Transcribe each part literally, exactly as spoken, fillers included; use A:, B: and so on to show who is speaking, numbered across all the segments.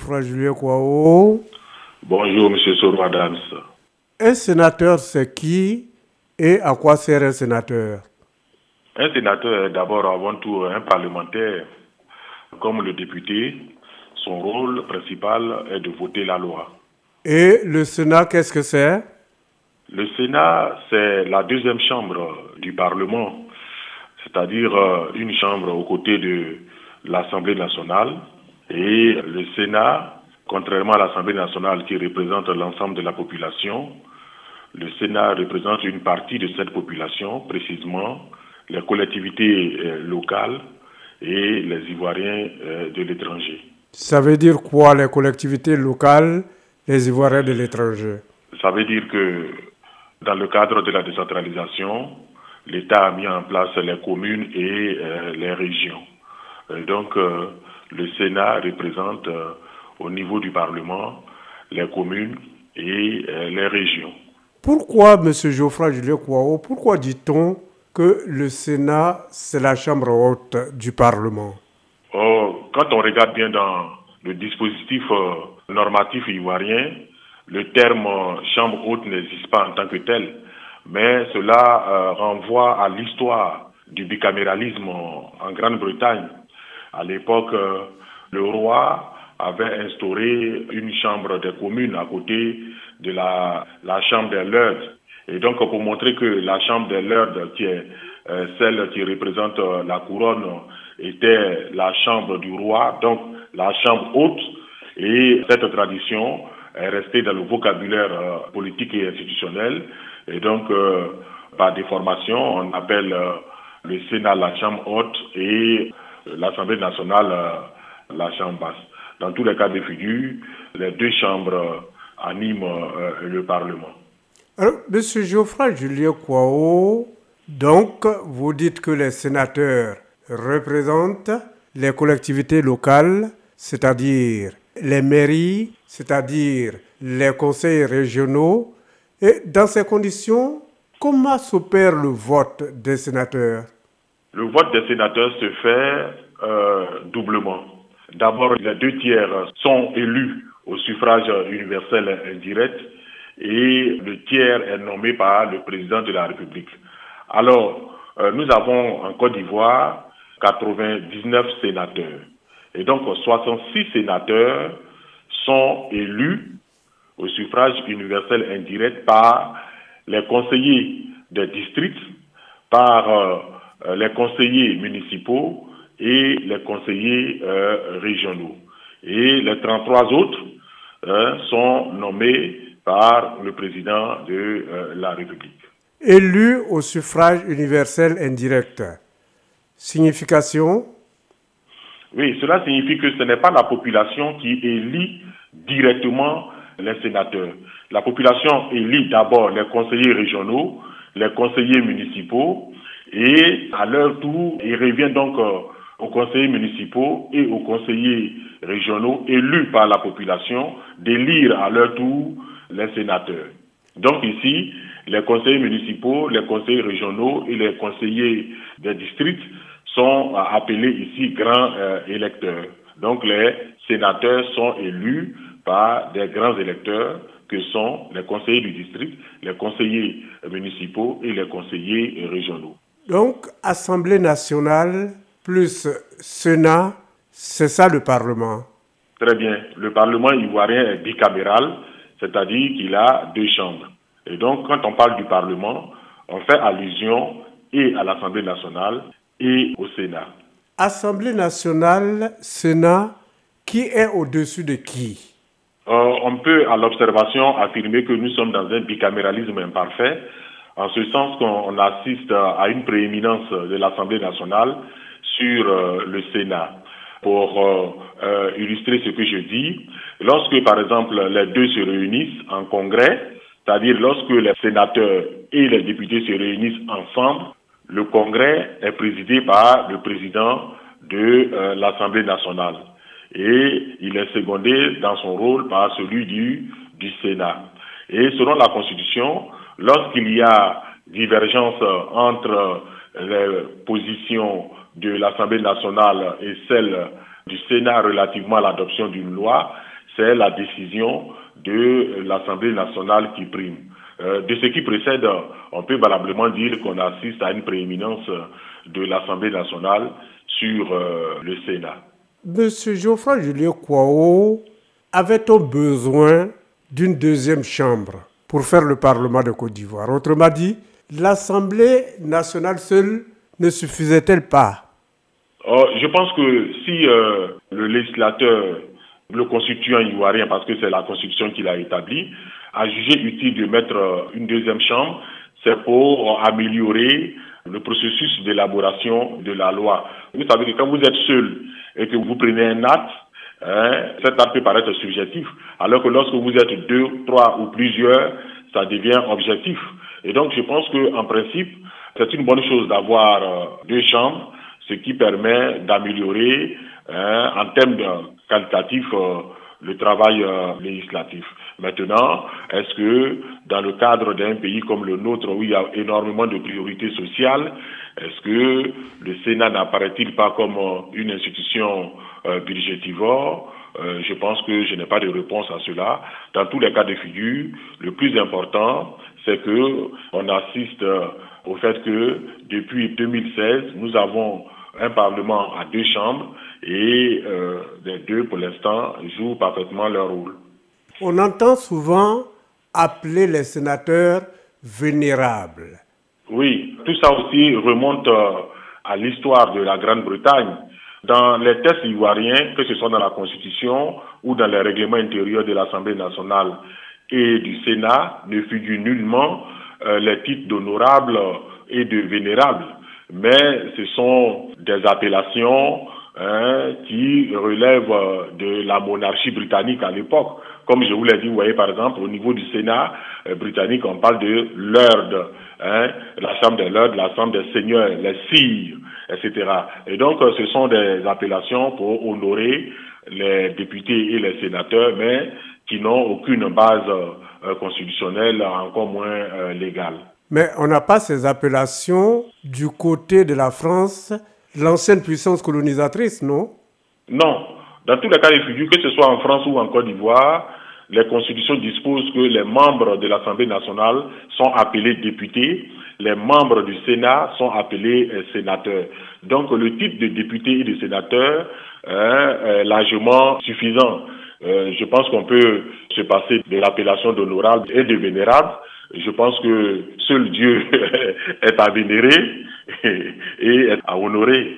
A: Geoffroy Julien Kouao.
B: Bonjour, M. Soro Adams.
A: Un sénateur, c'est qui et à quoi sert un sénateur?
B: Un sénateur est d'abord avant tout un parlementaire. Comme le député, son rôle principal est de voter la loi.
A: Et le Sénat, qu'est-ce que c'est?
B: Le Sénat, c'est la deuxième chambre du Parlement, c'est-à-dire une chambre aux côtés de l'Assemblée nationale. Et le Sénat, contrairement à l'Assemblée nationale qui représente l'ensemble de la population, le Sénat représente une partie de cette population, précisément les collectivités locales et les Ivoiriens de l'étranger.
A: Ça veut dire quoi, les collectivités locales, les Ivoiriens de l'étranger?
B: Ça veut dire que dans le cadre de la décentralisation, l'État a mis en place les communes et euh, les régions. Et donc, euh, le Sénat représente euh, au niveau du Parlement les communes et euh, les régions.
A: Pourquoi, M. Geoffroy Julien Kouao, pourquoi dit-on que le Sénat, c'est la chambre haute du Parlement?
B: Oh, quand on regarde bien dans le dispositif euh, normatif ivoirien, le terme euh, chambre haute n'existe pas en tant que tel, mais cela euh, renvoie à l'histoire du bicaméralisme en, en Grande-Bretagne. À l'époque, euh, le roi avait instauré une chambre des communes à côté de la, la chambre des lords. Et donc, pour montrer que la chambre des lords, qui est euh, celle qui représente euh, la couronne, était la chambre du roi, donc la chambre haute, et cette tradition est restée dans le vocabulaire euh, politique et institutionnel. Et donc, euh, par déformation, on appelle euh, le Sénat la chambre haute et l'Assemblée nationale euh, la chambre basse. Dans tous les cas de figure, les deux chambres euh, animent euh, le Parlement.
A: Alors, M. Geoffroy Julien Kouao, donc, vous dites que les sénateurs représentent les collectivités locales, c'est-à-dire les mairies, c'est-à-dire les conseils régionaux. Et dans ces conditions, comment s'opère le vote des sénateurs?
B: Le vote des sénateurs se fait euh, doublement. D'abord, les deux tiers sont élus au suffrage universel indirect et le tiers est nommé par le président de la République. Alors, euh, nous avons en Côte d'Ivoire quatre-vingt-dix-neuf sénateurs. Et donc, soixante-six sénateurs sont élus au suffrage universel indirect par les conseillers des districts, par euh, les conseillers municipaux et les conseillers euh, régionaux. Et les trente-trois autres euh, sont nommés par le président de euh, la République.
A: Élus au suffrage universel indirect. Signification?
B: Oui, cela signifie que ce n'est pas la population qui élit directement les sénateurs. La population élit d'abord les conseillers régionaux, les conseillers municipaux, et à leur tour, il revient donc euh, aux conseillers municipaux et aux conseillers régionaux élus par la population d'élire à leur tour les sénateurs. Donc ici, les conseillers municipaux, les conseillers régionaux et les conseillers des districts sont appelés ici grands euh, électeurs. Donc les sénateurs sont élus par des grands électeurs que sont les conseillers du district, les conseillers municipaux et les conseillers régionaux.
A: Donc, Assemblée nationale plus Sénat, c'est ça le Parlement?
B: Très bien. Le Parlement ivoirien est bicaméral, c'est-à-dire qu'il a deux chambres. Et donc, quand on parle du Parlement, on fait allusion et à l'Assemblée nationale et au Sénat.
A: Assemblée nationale, Sénat, qui est au-dessus de qui?
B: Euh, on peut, à l'observation, affirmer que nous sommes dans un bicaméralisme imparfait, en ce sens qu'on assiste à une prééminence de l'Assemblée nationale sur euh, le Sénat. Pour euh, euh, illustrer ce que je dis, lorsque, par exemple, les deux se réunissent en congrès, c'est-à-dire lorsque les sénateurs et les députés se réunissent ensemble, le congrès est présidé par le président de euh, l'Assemblée nationale. Et il est secondé dans son rôle par celui du, du Sénat. Et selon la Constitution, lorsqu'il y a divergence entre les positions de l'Assemblée nationale et celles du Sénat relativement à l'adoption d'une loi, c'est la décision de l'Assemblée nationale qui prime. Euh, de ce qui précède, on peut valablement dire qu'on assiste à une prééminence de l'Assemblée nationale sur euh, le Sénat.
A: Monsieur Geoffroy Julien Kouao, avait-on besoin d'une deuxième chambre pour faire le Parlement de Côte d'Ivoire? Autrement dit, l'Assemblée nationale seule ne suffisait-elle pas?
B: Oh, je pense que si euh, le législateur, le constituant ivoirien, parce que c'est la constitution qu'il a établie, a jugé utile de mettre euh, une deuxième chambre, c'est pour améliorer le processus d'élaboration de la loi. Vous savez que quand vous êtes seul et que vous prenez un acte, hein, cet acte peut paraître subjectif, alors que lorsque vous êtes deux, trois ou plusieurs, ça devient objectif. Et donc je pense qu'en principe, c'est une bonne chose d'avoir euh, deux chambres, ce qui permet d'améliorer hein, en termes de qualitatif euh, le travail euh, législatif. Maintenant, est-ce que dans le cadre d'un pays comme le nôtre, où il y a énormément de priorités sociales, est-ce que le Sénat n'apparaît-il pas comme euh, une institution euh, budgétivore? euh, Je pense que je n'ai pas de réponse à cela. Dans tous les cas de figure, le plus important, c'est que on assiste euh, au fait que depuis deux mille seize, nous avons un Parlement à deux chambres et euh, les deux, pour l'instant, jouent parfaitement leur rôle.
A: On entend souvent appeler les sénateurs vénérables.
B: Oui, tout ça aussi remonte euh, à l'histoire de la Grande-Bretagne. Dans les textes ivoiriens, que ce soit dans la Constitution ou dans les règlements intérieurs de l'Assemblée nationale et du Sénat, ne figurent nullement euh, les titres d'honorable et de vénérable. Mais ce sont des appellations hein, qui relèvent de la monarchie britannique à l'époque. Comme je vous l'ai dit, vous voyez par exemple, au niveau du Sénat euh, britannique, on parle de lord, hein, la chambre des lords, la chambre des seigneurs, les sires, et cetera. Et donc, euh, ce sont des appellations pour honorer les députés et les sénateurs, mais qui n'ont aucune base euh, constitutionnelle, encore moins euh, légale.
A: Mais on n'a pas ces appellations du côté de la France, l'ancienne puissance colonisatrice, non?
B: Non. Dans tous les cas de figure, que ce soit en France ou en Côte d'Ivoire, les constitutions disposent que les membres de l'Assemblée nationale sont appelés députés, les membres du Sénat sont appelés euh, sénateurs. Donc le type de député et de sénateur hein, est largement suffisant. Euh, je pense qu'on peut se passer de l'appellation d'honorable et de vénérable. Je pense que seul Dieu est à vénérer et est à honorer.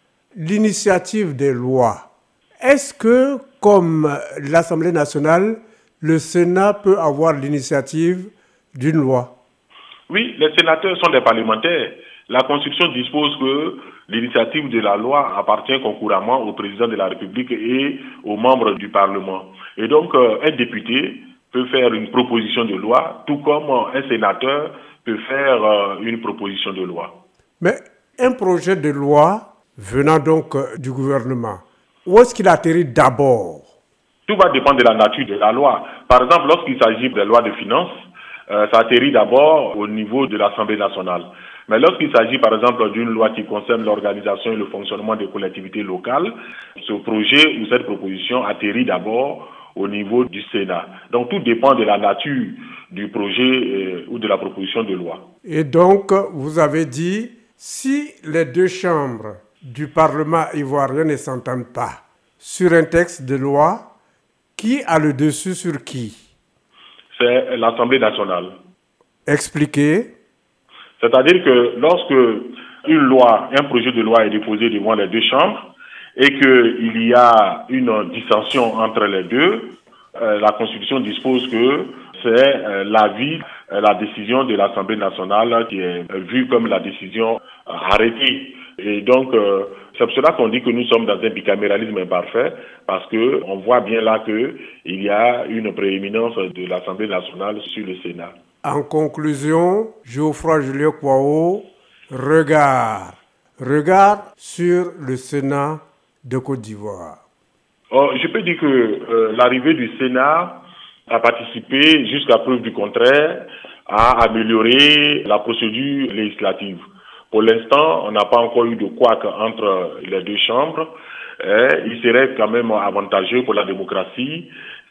A: L'initiative des lois. Est-ce que, comme l'Assemblée nationale, le Sénat peut avoir l'initiative d'une loi?
B: Oui, les sénateurs sont des parlementaires. La Constitution dispose que l'initiative de la loi appartient concurremment au président de la République et aux membres du Parlement. Et donc, un député peut faire une proposition de loi, tout comme un sénateur peut faire une proposition de loi.
A: Mais un projet de loi venant donc du gouvernement, où est-ce qu'il atterrit d'abord?
B: Tout va dépendre de la nature de la loi. Par exemple, lorsqu'il s'agit des lois de finances, euh, ça atterrit d'abord au niveau de l'Assemblée nationale. Mais lorsqu'il s'agit, par exemple, d'une loi qui concerne l'organisation et le fonctionnement des collectivités locales, ce projet ou cette proposition atterrit d'abord au niveau du Sénat. Donc tout dépend de la nature du projet euh, ou de la proposition de loi.
A: Et donc, vous avez dit, si les deux chambres du Parlement ivoirien ne s'entendent pas sur un texte de loi, qui a le dessus sur qui?
B: C'est l'Assemblée nationale.
A: Expliquez.
B: C'est-à-dire que lorsque une loi, un projet de loi est déposé devant les deux chambres et qu'il y a une dissension entre les deux, euh, la Constitution dispose que c'est euh, l'avis, euh, la décision de l'Assemblée nationale qui est euh, vue comme la décision euh, arrêtée. Et donc, euh, c'est pour cela qu'on dit que nous sommes dans un bicaméralisme imparfait, parce que on voit bien là que il y a une prééminence de l'Assemblée nationale sur le Sénat.
A: En conclusion, Geoffroy Julien Kouao, regard, regard sur le Sénat de Côte d'Ivoire.
B: Oh, je peux dire que euh, l'arrivée du Sénat a participé, jusqu'à preuve du contraire, à améliorer la procédure législative. Pour l'instant, on n'a pas encore eu de couac entre les deux chambres. Eh, il serait quand même avantageux pour la démocratie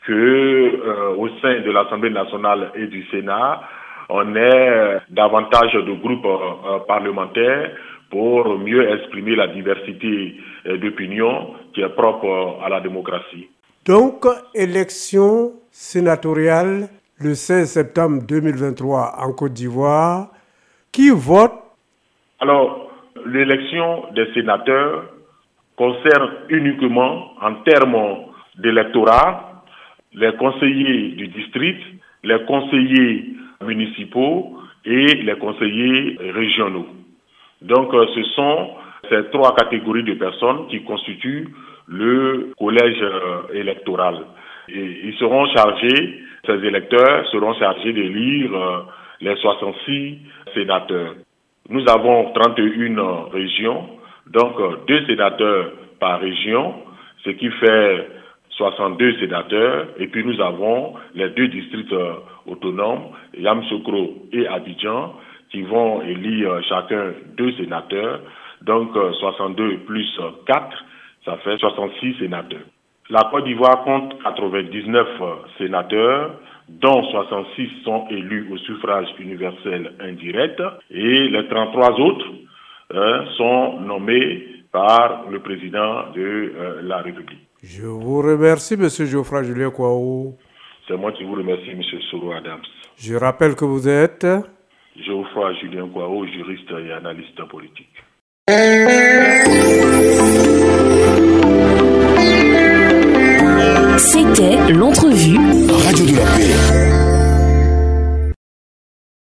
B: que euh, au sein de l'Assemblée nationale et du Sénat, on ait davantage de groupes euh, parlementaires pour mieux exprimer la diversité euh, d'opinions qui est propre euh, à la démocratie.
A: Donc, élection sénatoriale le seize septembre deux mille vingt-trois en Côte d'Ivoire. Qui vote?
B: Alors, l'élection des sénateurs concerne uniquement, en termes d'électorat, les conseillers du district, les conseillers municipaux et les conseillers régionaux. Donc, ce sont ces trois catégories de personnes qui constituent le collège électoral. Et ils seront chargés, ces électeurs seront chargés d'élire les soixante-six sénateurs. Nous avons trente et une régions, donc deux sénateurs par région, ce qui fait soixante-deux sénateurs. Et puis nous avons les deux districts autonomes, Yamoussoukro et Abidjan, qui vont élire chacun deux sénateurs. Donc soixante-deux plus quatre, ça fait soixante-six sénateurs. La Côte d'Ivoire compte quatre-vingt-dix-neuf sénateurs, dont soixante-six sont élus au suffrage universel indirect, et les trente-trois autres euh, sont nommés par le président de euh, la République.
A: Je vous remercie, M. Geoffroy Julien Kouaou.
B: C'est moi qui vous remercie, M. Soro Adams.
A: Je rappelle que vous êtes
B: Geoffroy Julien Kouaou, juriste et analyste politique.
C: C'était l'entrevue